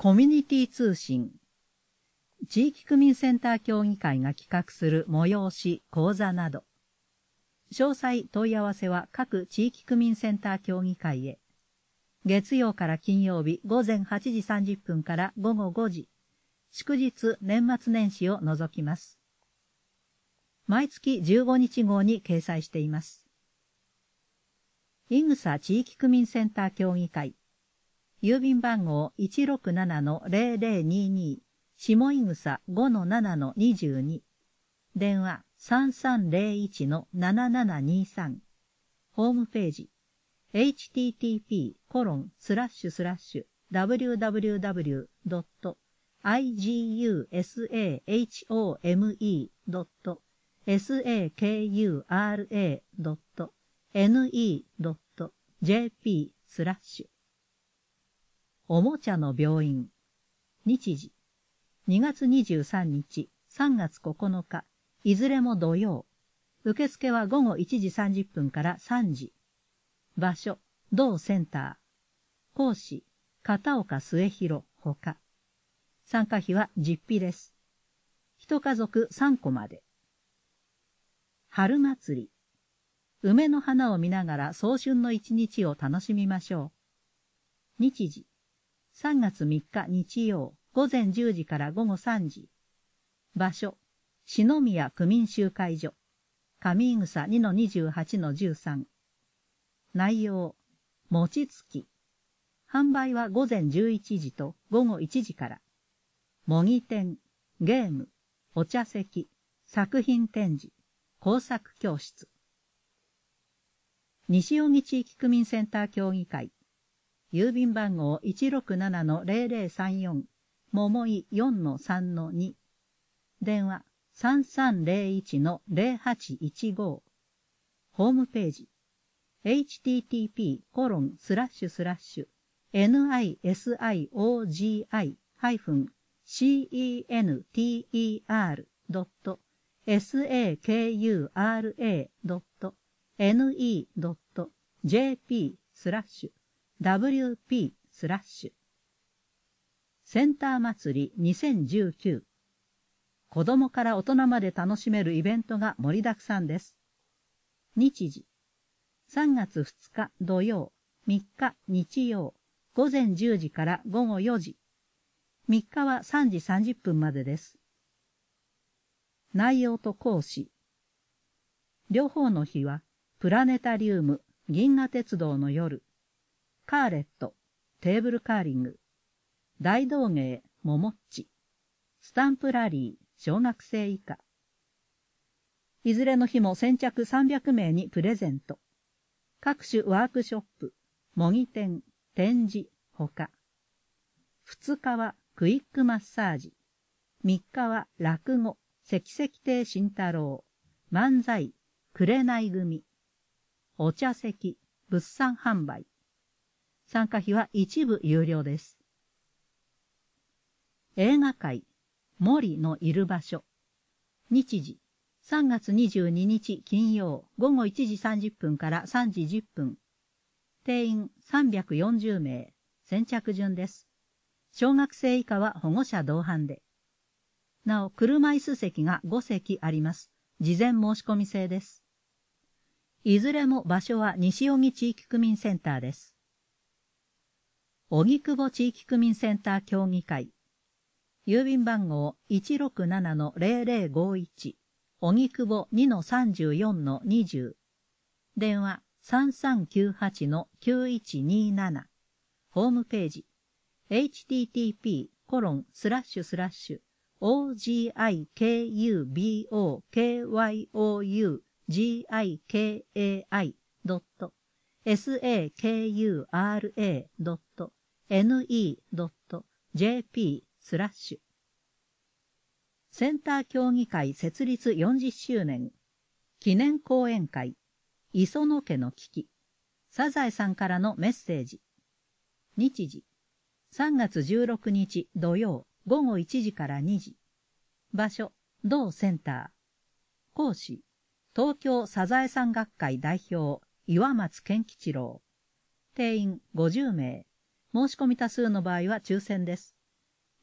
コミュニティ通信。地域区民センター協議会が企画する催し、講座など。詳細問い合わせは各地域区民センター協議会へ。月曜から金曜日午前8時30分から午後5時。祝日年末年始を除きます。毎月15日号に掲載しています。いぐさ地域区民センター協議会。郵便番号 167-0022 下いぐさ 5-7-22 電話 3301-7723 ホームページ http://www.igusahome.ne.jp/ おもちゃの病院。日時。2月23日、3月9日、いずれも土曜。受付は午後1時30分から3時。場所、同センター。講師、片岡末広、ほか。参加費は実費です。一家族3個まで。春祭り。梅の花を見ながら早春の一日を楽しみましょう。日時。3月3日日曜午前10時から午後3時。場所、篠宮区民集会所。上井草 2-28-13。内容、餅つき。販売は午前11時と午後1時から。模擬店、ゲーム、お茶席、作品展示、工作教室。西荻地域区民センター協議会。郵便番号 167-0034 桃井 4-3-2 電話 3301-0815 ホームページ http://nISIOGI-center.ne.jp/ WP/ センター祭り2019。子供から大人まで楽しめるイベントが盛りだくさんです。日時。3月2日土曜、3日日曜、午前10時から午後4時。3日は3時30分までです。内容と講師。両方の日は、プラネタリウム、銀河鉄道の夜。カーレット、テーブルカーリング、大道芸、ももっち、スタンプラリー、小学生以下。いずれの日も先着300名にプレゼント。各種ワークショップ、模擬店、展示、ほか。2日はクイックマッサージ。3日は落語、関石亭慎太郎、漫才、紅組。お茶席、物産販売。参加費は一部有料です。映画界、森のいる場所。日時、3月22日金曜午後1時30分から3時10分。定員340名、先着順です。小学生以下は保護者同伴で。なお、車椅子席が5席あります。事前申し込み制です。いずれも場所は西荻地域区民センターです。荻窪地域区民センター協議会。郵便番号 167-0051 荻窪 2-34-20 電話 3398-9127 ホームページ http://ogikubyougikai.sakura.ne.jp/ センター協議会設立40周年記念講演会磯野家の危機サザエさんからのメッセージ。日時3月16日土曜午後1時から2時。場所同センター。講師東京サザエさん学会代表岩松健吉郎。定員50名。申し込み多数の場合は抽選です。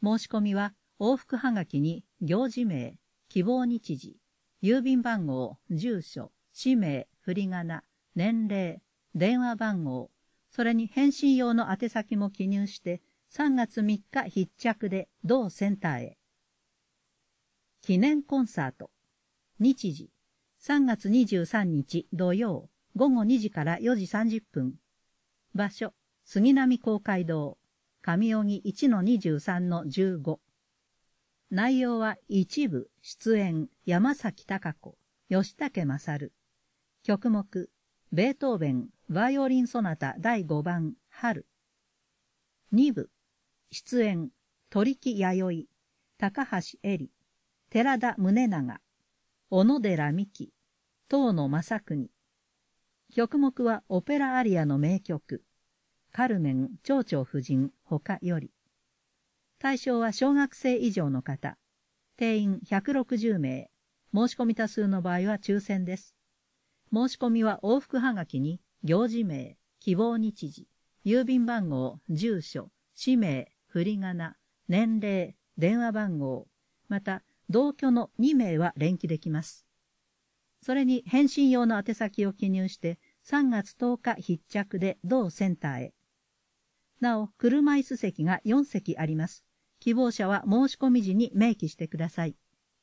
申し込みは往復はがきに行事名、希望日時、郵便番号、住所、氏名、振り仮名、年齢、電話番号、それに返信用の宛先も記入して3月3日必着で同センターへ。記念コンサート。日時、3月23日土曜午後2時から4時30分。場所、杉並公会堂、上荻 1-23-15。内容は一部、出演、山崎貴子、吉武勝。曲目、ベートーベン、バイオリンソナタ第5番、春。二部、出演、鳥木弥生、高橋恵里、寺田宗長、小野寺美希、遠野正邦。曲目はオペラアリアの名曲、カルメン、蝶々夫人、他より。対象は小学生以上の方。定員160名。申し込み多数の場合は抽選です。申し込みは往復はがきに、行事名、希望日時、郵便番号、住所、氏名、振り仮名、年齢、電話番号、また同居の2名は連記できます。それに返信用の宛先を記入して3月10日必着で同センターへ。なお、車椅子席が4席あります。希望者は申し込み時に明記してください。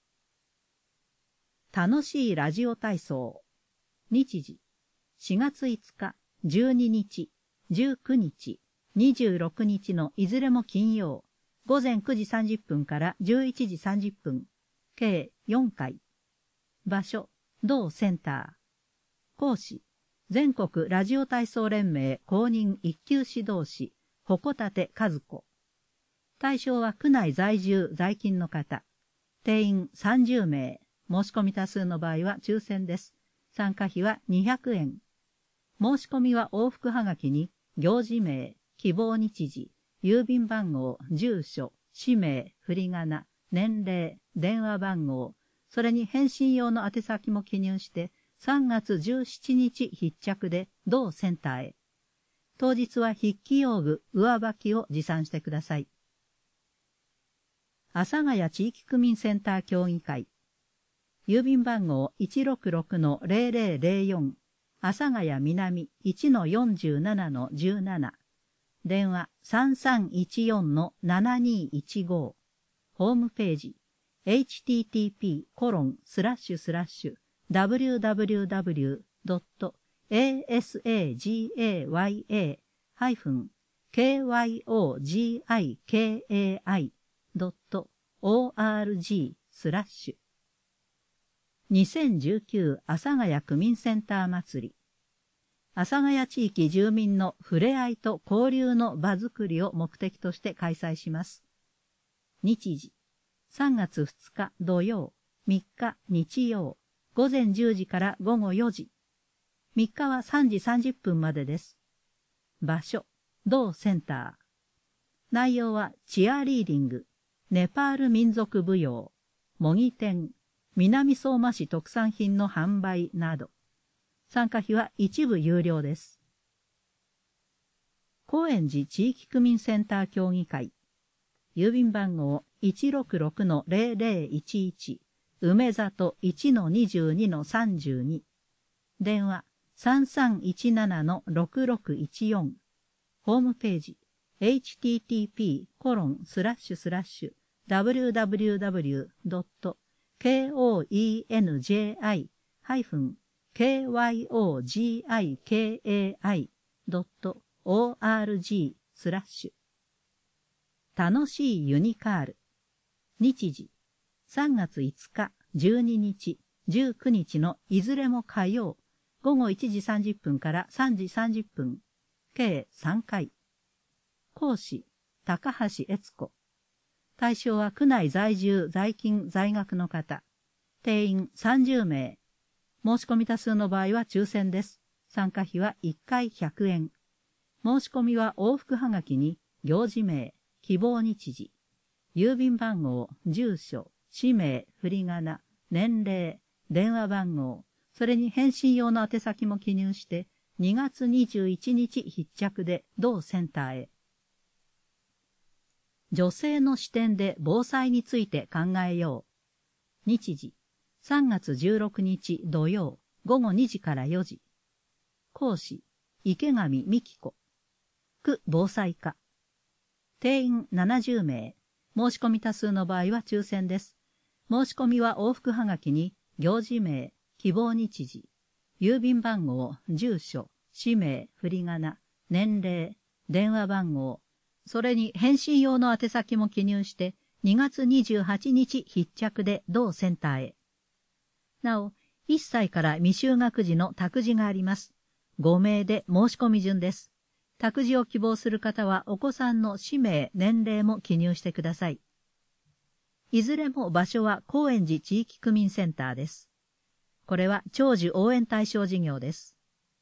楽しいラジオ体操。日時、4月5日、12日、19日、26日のいずれも金曜、午前9時30分から11時30分、計4回。場所、同センター。講師、全国ラジオ体操連盟公認一級指導士、鉾立和子。対象は区内在住在勤の方。定員30名。申し込み多数の場合は抽選です。参加費は200円。申し込みは往復はがきに、行事名、希望日時、郵便番号、住所、氏名、振り仮名、年齢、電話番号、それに返信用の宛先も記入して、3月17日必着で同センターへ。当日は筆記用具、上履きを持参してください。阿佐ヶ谷地域区民センター協議会。郵便番号 166-0004 阿佐ヶ谷南 1-47-17 電話 3314-7215 ホームページ http://www.asagayakai.org/ 2019阿佐ヶ谷区民センター祭り。阿佐ヶ谷地域住民の触れ合いと交流の場づくりを目的として開催します。日時、3月2日土曜、3日日曜、午前10時から午後4時。3日は3時30分までです。場所、同センター。内容はチアリーディング、ネパール民族舞踊、模擬店、南相馬市特産品の販売など。参加費は一部有料です。高円寺地域区民センター協議会。郵便番号 166-0011 梅里 1-22-32 電話 3317-6614 ホームページ http://www.koenjikai.org/ 楽しいユニカール。日時、3月5日、12日、19日のいずれも火曜、午後1時30分から3時30分、計3回。講師、高橋悦子。対象は区内在住、在勤、在学の方。定員30名。申し込み多数の場合は抽選です。参加費は1回100円。申し込みは往復はがきに、行事名、希望日時、郵便番号、住所、氏名、振り仮名、年齢、電話番号、それに返信用の宛先も記入して、2月21日必着で同センターへ。 女性の視点で防災について考えよう。日時、3月16日土曜、午後2時から4時。講師、池上美希子。区防災課。定員70名。申し込み多数の場合は抽選です。申し込みは往復はがきに、行事名、希望日時、郵便番号、住所、氏名、振り仮名、年齢、電話番号、それに返信用の宛先も記入して、2月28日必着で同センターへ。なお、1歳から未就学児の託児があります。5名で申し込み順です。託児を希望する方はお子さんの氏名、年齢も記入してください。いずれも場所は高円寺地域区民センターです。これは長寿応援対象事業です。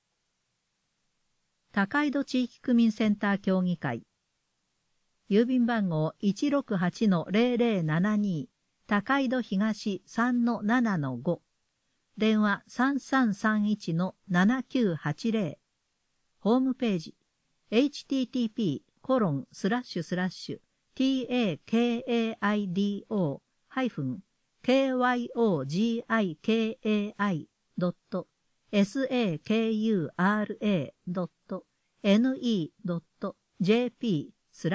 高井戸地域区民センター協議会。郵便番号 168-0072 高井戸東 3-7-5 電話 3331-7980 ホームページ http://takaido-sakura.ne.jp/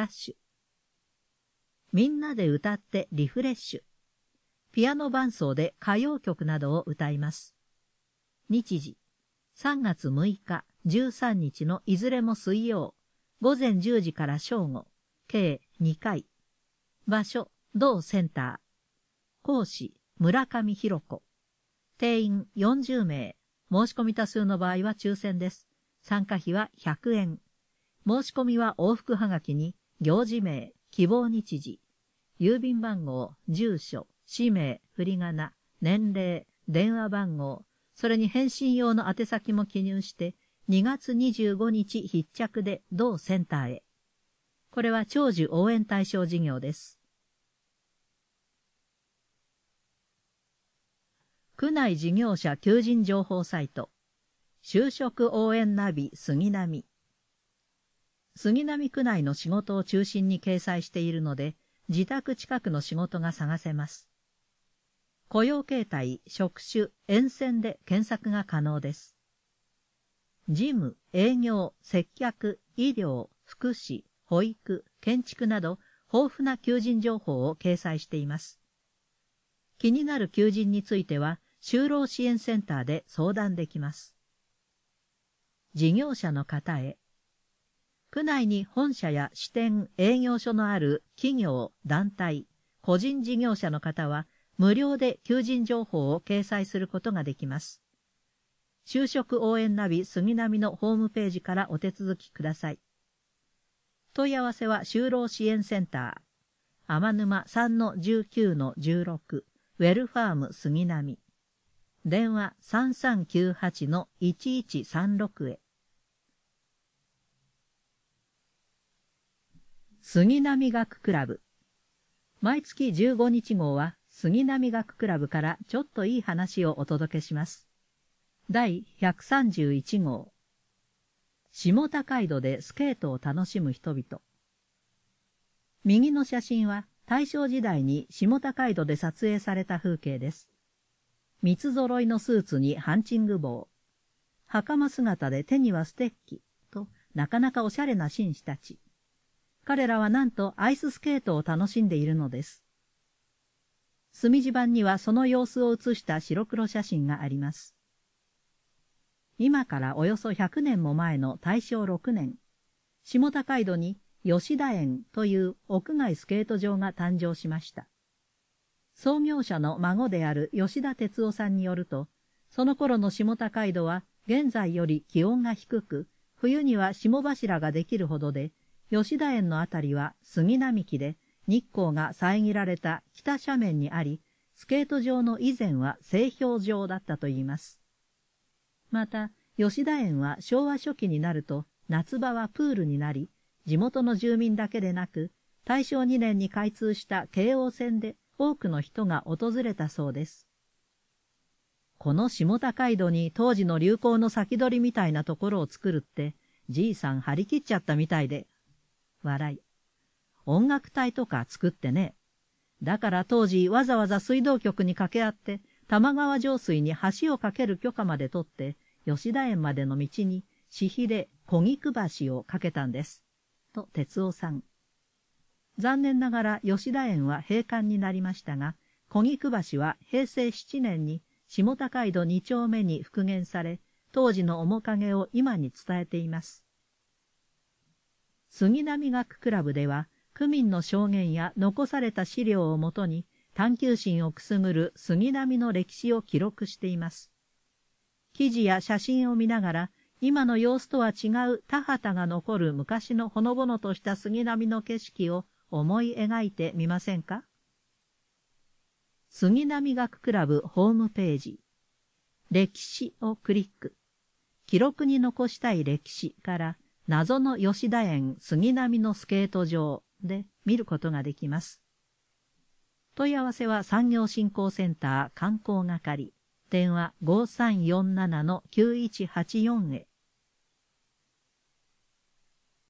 みんなで歌ってリフレッシュ。ピアノ伴奏で歌謡曲などを歌います。日時、3月6日、13日のいずれも水曜、午前10時から正午、計2回。場所、同センター。講師、村上博子。定員40名。申し込み多数の場合は抽選です。参加費は100円。申し込みは往復はがきに、行事名、希望日時、郵便番号、住所、氏名、振り仮名、年齢、電話番号、それに返信用の宛先も記入して、2月25日必着で同センターへ。これは長寿応援対象事業です。区内事業者求人情報サイト、就職応援ナビ杉並。杉並区内の仕事を中心に掲載しているので、自宅近くの仕事が探せます。雇用形態、職種、沿線で検索が可能です。事務、営業、接客、医療、福祉、保育、建築など豊富な求人情報を掲載しています。気になる求人については、就労支援センターで相談できます。事業者の方へ。区内に本社や支店、営業所のある企業、団体、個人事業者の方は、無料で求人情報を掲載することができます。就職応援ナビ杉並のホームページからお手続きください。問い合わせは就労支援センター、天沼 3-19-16、ウェルファーム杉並。電話 3398-1136 へ。杉並学クラブ。毎月15日号は杉並学クラブからちょっといい話をお届けします。第131号。下高井戸でスケートを楽しむ人々。右の写真は大正時代に下高井戸で撮影された風景です。三つ揃いのスーツにハンチング帽。袴姿で手にはステッキとなかなかおしゃれな紳士たち。彼らはなんとアイススケートを楽しんでいるのです。墨地版にはその様子を写した白黒写真があります。今からおよそ100年も前の大正6年、下高井戸に吉田園という屋外スケート場が誕生しました。創業者の孫である吉田哲夫さんによると、その頃の下高井戸は現在より気温が低く、冬には霜柱ができるほどで、吉田園のあたりは杉並木で日光が遮られた北斜面にあり、スケート場の以前は製氷場だったといいます。また、吉田園は昭和初期になると夏場はプールになり、地元の住民だけでなく、大正2年に開通した京王線で多くの人が訪れたそうです。この下高井戸に当時の流行の先取りみたいなところを作るって、じいさん張り切っちゃったみたいで、笑い。 音楽隊とか作ってね。だから当時わざわざ水道局に掛け合って、玉川上水に橋を架ける許可まで取って、吉田園までの道に私費で小菊橋を架けたんです。と哲夫さん。残念ながら吉田園は閉館になりましたが、小菊橋は平成7年に下高井戸2丁目に復元され、当時の面影を今に伝えています。杉並学クラブでは、区民の証言や残された資料をもとに、探求心をくすぐる杉並の歴史を記録しています。記事や写真を見ながら、今の様子とは違う田畑が残る昔のほのぼのとした杉並の景色を思い描いてみませんか？杉並学クラブホームページ。歴史をクリック。記録に残したい歴史から謎の吉田園杉並のスケート場で見ることができます。問い合わせは産業振興センター観光係。電話5347-9184へ。